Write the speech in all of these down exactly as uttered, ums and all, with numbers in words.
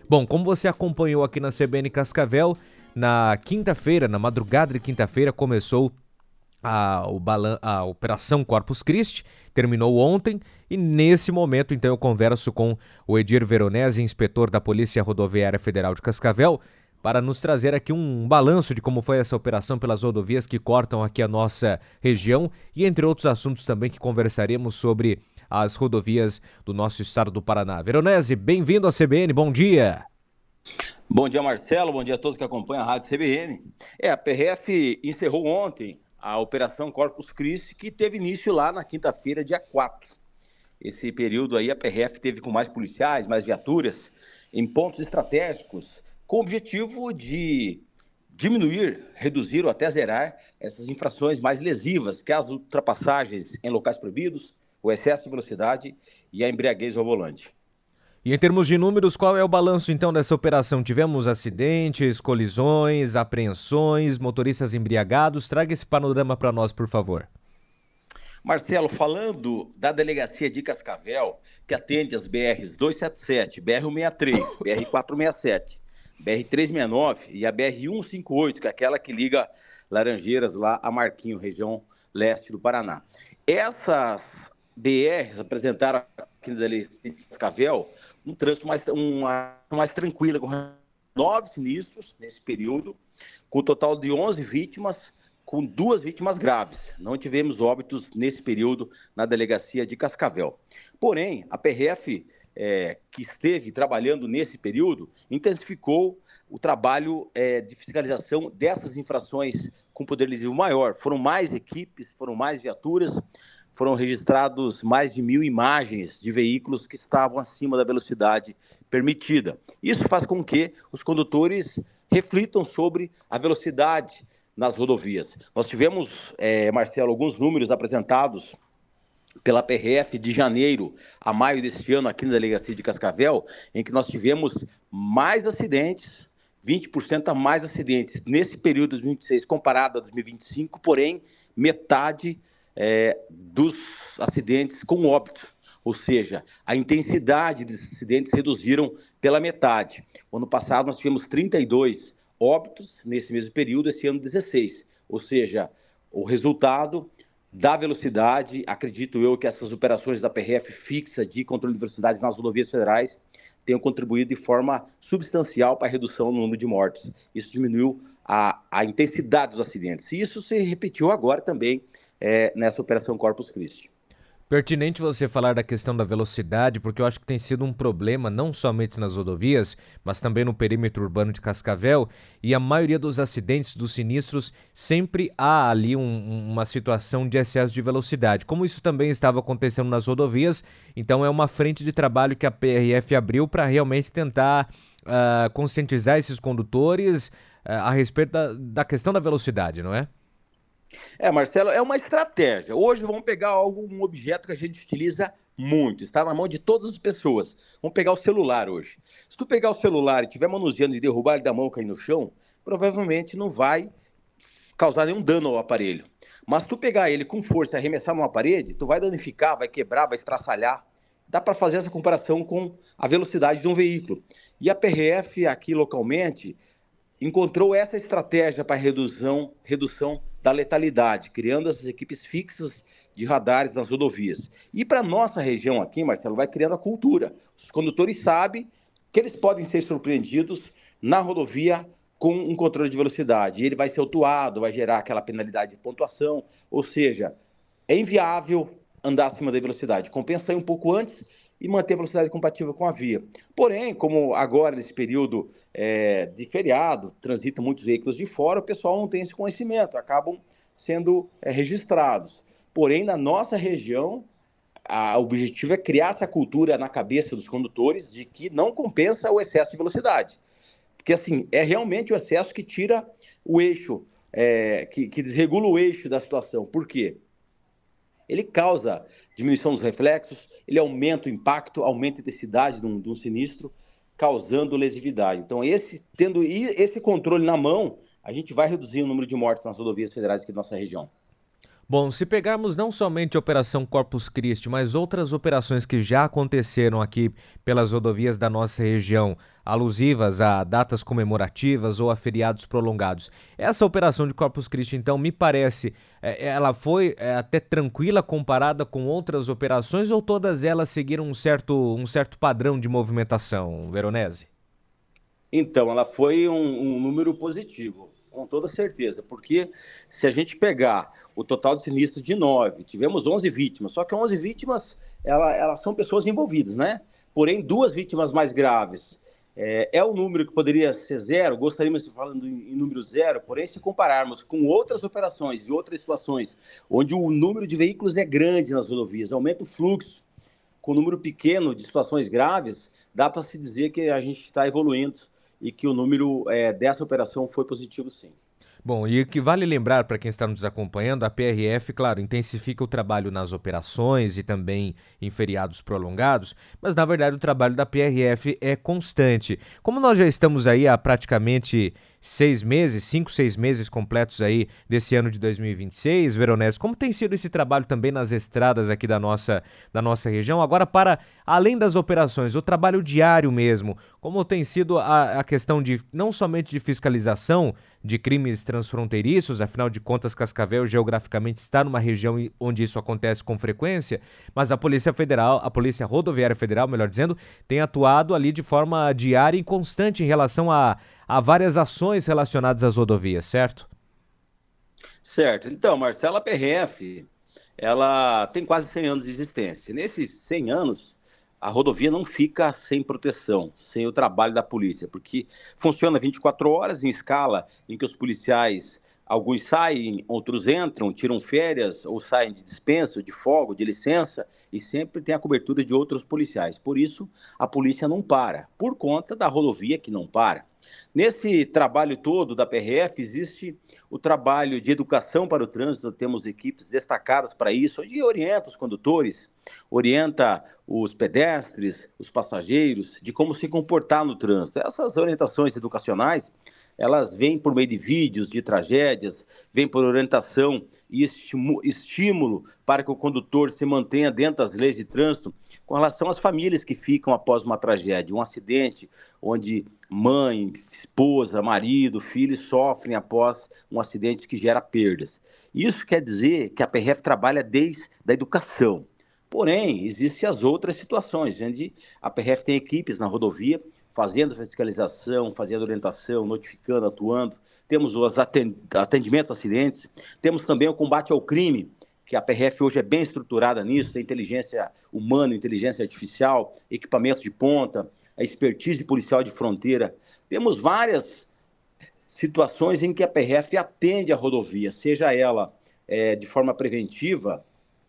Bom, como você acompanhou aqui na C B N Cascavel, na quinta-feira, na madrugada de quinta-feira, começou a, o balan- a Operação Corpus Christi, terminou ontem e nesse momento então eu converso com o Edir Veronese, inspetor da Polícia Rodoviária Federal de Cascavel, para nos trazer aqui um balanço de como foi essa operação pelas rodovias que cortam aqui a nossa região e entre outros assuntos também que conversaremos sobre as rodovias do nosso estado do Paraná. Veronese, bem-vindo à C B N, bom dia. Bom dia, Marcelo, bom dia a todos que acompanham a Rádio C B N. É, a P R F encerrou ontem a Operação Corpus Christi, que teve início lá na quinta-feira, dia quatro. Esse período aí a P R F teve com mais policiais, mais viaturas, em pontos estratégicos, com o objetivo de diminuir, reduzir ou até zerar essas infrações mais lesivas, que as ultrapassagens em locais proibidos, o excesso de velocidade e a embriaguez ao volante. E em termos de números, qual é o balanço então dessa operação? Tivemos acidentes, colisões, apreensões, motoristas embriagados. Traga esse panorama para nós, por favor. Marcelo, falando da delegacia de Cascavel, que atende as B Rs duzentos e setenta e sete, B R cento e sessenta e três, B R quatrocentos e sessenta e sete, B R trezentos e sessenta e nove e a B R cento e cinquenta e oito, que é aquela que liga Laranjeiras lá a Marquinho, região leste do Paraná. Essas B Rs apresentaram aqui na delegacia de Cascavel um trânsito mais, uma, mais tranquilo, com nove sinistros nesse período, com um total de onze vítimas, com duas vítimas graves. Não tivemos óbitos nesse período na delegacia de Cascavel. Porém, a P R F, é, que esteve trabalhando nesse período, intensificou o trabalho é, de fiscalização dessas infrações com poder lesivo maior. Foram mais equipes, foram mais viaturas, foram registrados mais de mil imagens de veículos que estavam acima da velocidade permitida. Isso faz com que os condutores reflitam sobre a velocidade nas rodovias. Nós tivemos, é, Marcelo, alguns números apresentados pela P R F de janeiro a maio deste ano aqui na delegacia de Cascavel, em que nós tivemos mais acidentes, vinte por cento a mais acidentes nesse período de dois mil e vinte e seis comparado a dois mil e vinte e cinco, porém metade é, dos acidentes com óbito, ou seja, a intensidade desses acidentes reduziram pela metade. Ano passado nós tivemos trinta e dois óbitos nesse mesmo período, esse ano dezesseis. Ou seja, o resultado da velocidade, acredito eu que essas operações da P R F fixa de controle de velocidade nas rodovias federais tenham contribuído de forma substancial para a redução no número de mortes. Isso diminuiu a, a intensidade dos acidentes. E isso se repetiu agora também é, nessa Operação Corpus Christi. Pertinente você falar da questão da velocidade, porque eu acho que tem sido um problema não somente nas rodovias, mas também no perímetro urbano de Cascavel, e a maioria dos acidentes, dos sinistros, sempre há ali um, uma situação de excesso de velocidade. Como isso também estava acontecendo nas rodovias, então é uma frente de trabalho que a P R F abriu para realmente tentar uh, conscientizar esses condutores uh, a respeito da, da questão da velocidade, não é? É, Marcelo, é uma estratégia. Hoje vamos pegar algo, um objeto que a gente utiliza muito, está na mão de todas as pessoas. Vamos pegar o celular hoje. Se tu pegar o celular e estiver manuseando e derrubar ele da mão e cair no chão, provavelmente não vai causar nenhum dano ao aparelho. Mas se tu pegar ele com força e arremessar numa parede, tu vai danificar, vai quebrar, vai estraçalhar. Dá para fazer essa comparação com a velocidade de um veículo. E a P R F aqui localmente encontrou essa estratégia para redução, redução da letalidade, criando essas equipes fixas de radares nas rodovias. E para a nossa região aqui, Marcelo, vai criando a cultura. Os condutores sabem que eles podem ser surpreendidos na rodovia com um controle de velocidade. E ele vai ser autuado, vai gerar aquela penalidade de pontuação, ou seja, é inviável andar acima da velocidade. Compensa ir um pouco antes e manter a velocidade compatível com a via. Porém, como agora, nesse período é, de feriado, transitam muitos veículos de fora, o pessoal não tem esse conhecimento, acabam sendo é, registrados. Porém, na nossa região, a, o objetivo é criar essa cultura na cabeça dos condutores de que não compensa o excesso de velocidade. Porque, assim, é realmente o excesso que tira o eixo, é, que, que desregula o eixo da situação. Por quê? Ele causa diminuição dos reflexos, ele aumenta o impacto, aumenta a intensidade de um, de um sinistro, causando lesividade. Então, esse, tendo esse controle na mão, a gente vai reduzir o número de mortes nas rodovias federais aqui da nossa região. Bom, se pegarmos não somente a Operação Corpus Christi, mas outras operações que já aconteceram aqui pelas rodovias da nossa região, alusivas a datas comemorativas ou a feriados prolongados. Essa operação de Corpus Christi, então, me parece, é, ela foi é, até tranquila comparada com outras operações ou todas elas seguiram um certo, um certo padrão de movimentação, Veronese? Então, ela foi um, um número positivo, com toda certeza, porque se a gente pegar o total de sinistros de nove, tivemos onze vítimas, só que onze vítimas, ela, elas são pessoas envolvidas, né? Porém, duas vítimas mais graves. É, é um número que poderia ser zero, gostaríamos de falando em, em número zero, porém, se compararmos com outras operações e outras situações, onde o número de veículos é grande nas rodovias, aumenta o fluxo, com um número pequeno de situações graves, dá para se dizer que a gente está evoluindo e que o número é, dessa operação foi positivo, sim. Bom, e o que vale lembrar para quem está nos acompanhando, a P R F, claro, intensifica o trabalho nas operações e também em feriados prolongados, mas na verdade o trabalho da P R F é constante. Como nós já estamos aí há praticamente seis meses, cinco, seis meses completos aí desse ano de dois mil e vinte e seis, Veronese, como tem sido esse trabalho também nas estradas aqui da nossa, da nossa região? Agora, para além das operações, o trabalho diário mesmo, como tem sido a, a questão de não somente de fiscalização de crimes transfronteiriços, afinal de contas, Cascavel geograficamente está numa região onde isso acontece com frequência, mas a Polícia Federal, a Polícia Rodoviária Federal, melhor dizendo, tem atuado ali de forma diária e constante em relação a, a várias ações relacionadas às rodovias, certo? Certo. Então, Marcelo, a P R F, ela tem quase cem anos de existência. Nesses cem anos, a rodovia não fica sem proteção, sem o trabalho da polícia, porque funciona vinte e quatro horas em escala em que os policiais, alguns saem, outros entram, tiram férias ou saem de dispensa, de folga, de licença, e sempre tem a cobertura de outros policiais. Por isso, a polícia não para, por conta da rodovia que não para. Nesse trabalho todo da P R F, existe o trabalho de educação para o trânsito, temos equipes destacadas para isso, onde orienta os condutores, orienta os pedestres, os passageiros, de como se comportar no trânsito. Essas orientações educacionais, elas vêm por meio de vídeos, de tragédias, vêm por orientação e estímulo para que o condutor se mantenha dentro das leis de trânsito com relação às famílias que ficam após uma tragédia, um acidente onde mãe, esposa, marido, filho sofrem após um acidente que gera perdas. Isso quer dizer que a P R F trabalha desde a educação. Porém, existem as outras situações, onde a P R F tem equipes na rodovia fazendo fiscalização, fazendo orientação, notificando, atuando. Temos os atendimentos a acidentes, temos também o combate ao crime, que a P R F hoje é bem estruturada nisso, tem inteligência humana, inteligência artificial, equipamentos de ponta, a expertise policial de fronteira. Temos várias situações em que a P R F atende a rodovia, seja ela é, de forma preventiva,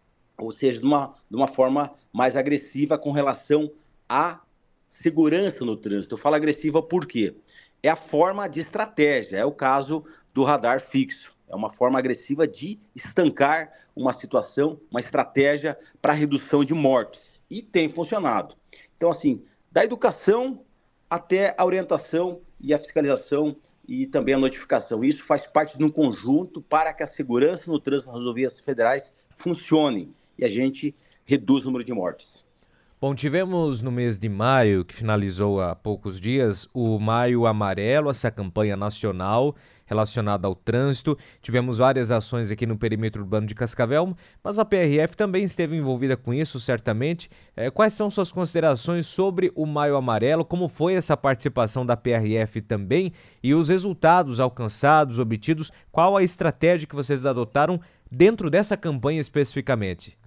ou seja, de uma, de uma forma mais agressiva com relação à segurança no trânsito. Eu falo agressiva por quê? É a forma de estratégia, é o caso do radar fixo. É uma forma agressiva de estancar uma situação, uma estratégia para redução de mortes. E tem funcionado. Então, assim, da educação até a orientação e a fiscalização e também a notificação. Isso faz parte de um conjunto para que a segurança no trânsito nas rodovias federais funcione e a gente reduz o número de mortes. Bom, tivemos no mês de maio, que finalizou há poucos dias, o Maio Amarelo, essa campanha nacional relacionada ao trânsito. Tivemos várias ações aqui no perímetro urbano de Cascavel, mas a P R F também esteve envolvida com isso, certamente. É, quais são suas considerações sobre o Maio Amarelo? Como foi essa participação da P R F também? E os resultados alcançados, obtidos? Qual a estratégia que vocês adotaram dentro dessa campanha especificamente?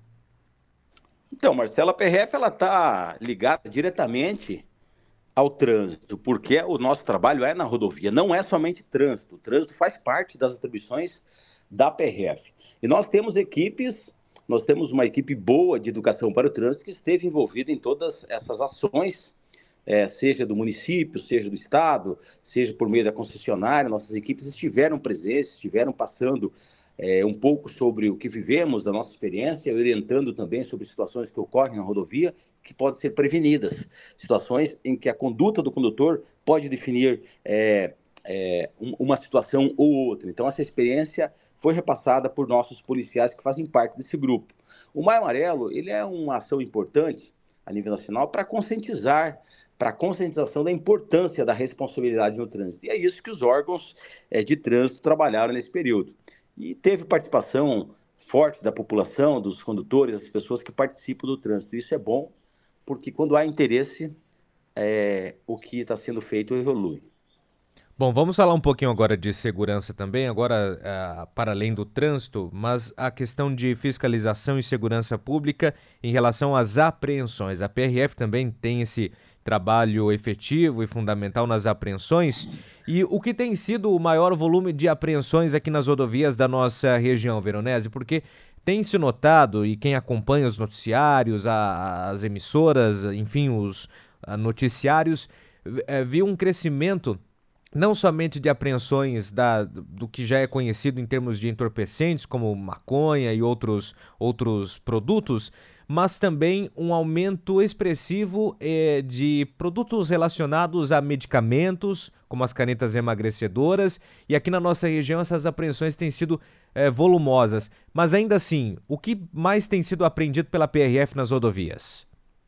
Então, Marcelo, a P R F está ligada diretamente ao trânsito, porque o nosso trabalho é na rodovia, não é somente trânsito. O trânsito faz parte das atribuições da P R F. E nós temos equipes, nós temos uma equipe boa de educação para o trânsito que esteve envolvida em todas essas ações, é, seja do município, seja do estado, seja por meio da concessionária. Nossas equipes estiveram presentes, estiveram passando É, um pouco sobre o que vivemos, da nossa experiência, orientando também sobre situações que ocorrem na rodovia, que podem ser prevenidas. Situações em que a conduta do condutor pode definir é, é, um, uma situação ou outra. Então, essa experiência foi repassada por nossos policiais que fazem parte desse grupo. O Maio Amarelo, ele é uma ação importante a nível nacional para conscientizar, para a conscientização da importância da responsabilidade no trânsito. E é isso que os órgãos é, de trânsito trabalharam nesse período. E teve participação forte da população, dos condutores, das pessoas que participam do trânsito. Isso é bom, porque quando há interesse, é, o que está sendo feito evolui. Bom, vamos falar um pouquinho agora de segurança também, agora uh, para além do trânsito, mas a questão de fiscalização e segurança pública em relação às apreensões. A P R F também tem esse trabalho efetivo e fundamental nas apreensões. E o que tem sido o maior volume de apreensões aqui nas rodovias da nossa região, Veronese? Porque tem se notado, e quem acompanha os noticiários, a, as emissoras, enfim, os a, noticiários, é, viu um crescimento não somente de apreensões da, do que já é conhecido em termos de entorpecentes, como maconha e outros, outros produtos, mas também um aumento expressivo eh, de produtos relacionados a medicamentos, como as canetas emagrecedoras, e aqui na nossa região essas apreensões têm sido eh, volumosas. Mas ainda assim, o que mais tem sido apreendido pela P R F nas rodovias?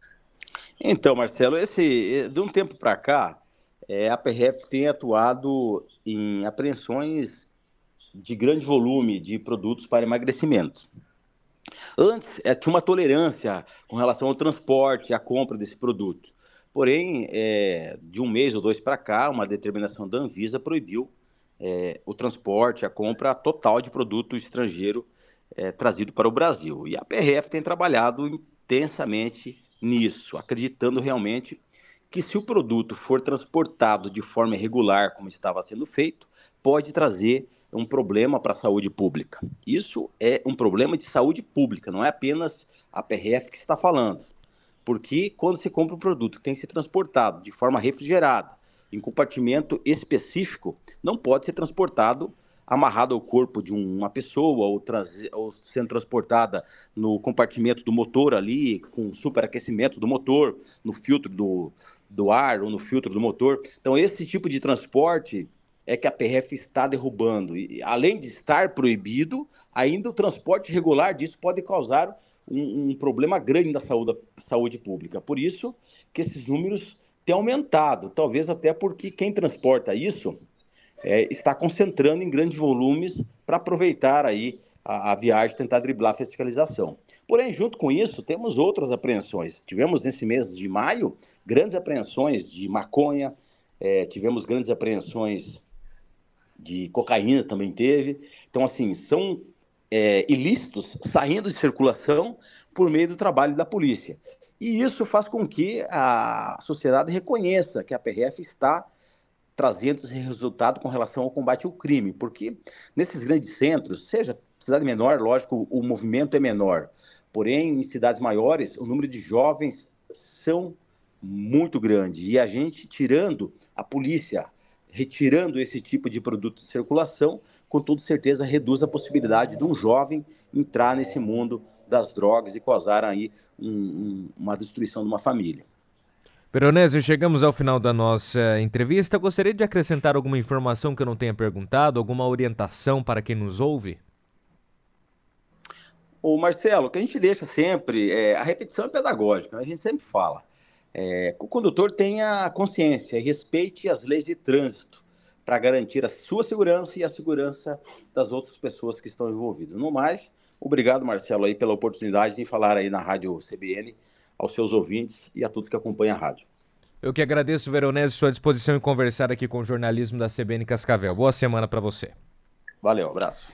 Então, Marcelo, esse, de um tempo para cá, É, a P R F tem atuado em apreensões de grande volume de produtos para emagrecimento. Antes, é, tinha uma tolerância com relação ao transporte e à compra desse produto. Porém, é, de um mês ou dois para cá, uma determinação da Anvisa proibiu é, o transporte, a compra total de produto estrangeiro é, trazido para o Brasil. E a P R F tem trabalhado intensamente nisso, acreditando realmente que se o produto for transportado de forma irregular, como estava sendo feito, pode trazer um problema para a saúde pública. Isso é um problema de saúde pública, não é apenas a P R F que está falando. Porque quando se compra um produto que tem que ser transportado de forma refrigerada, em compartimento específico, não pode ser transportado amarrado ao corpo de uma pessoa ou, trazer, ou sendo transportada no compartimento do motor ali, com superaquecimento do motor, no filtro do, do ar ou no filtro do motor. Então, esse tipo de transporte é que a P R F está derrubando. E, além de estar proibido, ainda o transporte regular disso pode causar um, um problema grande na saúde, saúde pública. Por isso que esses números têm aumentado, talvez até porque quem transporta isso É, está concentrando em grandes volumes para aproveitar aí a, a viagem, tentar driblar a fiscalização. Porém, junto com isso, temos outras apreensões. Tivemos nesse mês de maio grandes apreensões de maconha, é, tivemos grandes apreensões de cocaína, também teve. Então, assim, são é, ilícitos saindo de circulação por meio do trabalho da polícia. E isso faz com que a sociedade reconheça que a P R F está trazendo esse resultado com relação ao combate ao crime, porque nesses grandes centros, seja cidade menor, lógico, o movimento é menor, porém, em cidades maiores, o número de jovens são muito grande, e a gente tirando a polícia, retirando esse tipo de produto de circulação, com toda certeza reduz a possibilidade de um jovem entrar nesse mundo das drogas e causar aí um, um, uma destruição de uma família. Veronese, chegamos ao final da nossa entrevista. Gostaria de acrescentar alguma informação que eu não tenha perguntado, alguma orientação para quem nos ouve? Ô Marcelo, o que a gente deixa sempre, é, a repetição é pedagógica, a gente sempre fala, é, que o condutor tenha consciência e respeite as leis de trânsito para garantir a sua segurança e a segurança das outras pessoas que estão envolvidas. No mais, obrigado, Marcelo, aí, pela oportunidade de falar aí na Rádio C B N, aos seus ouvintes e a todos que acompanham a rádio. Eu que agradeço, Veronese, sua disposição em conversar aqui com o jornalismo da C B N Cascavel. Boa semana para você. Valeu, abraço.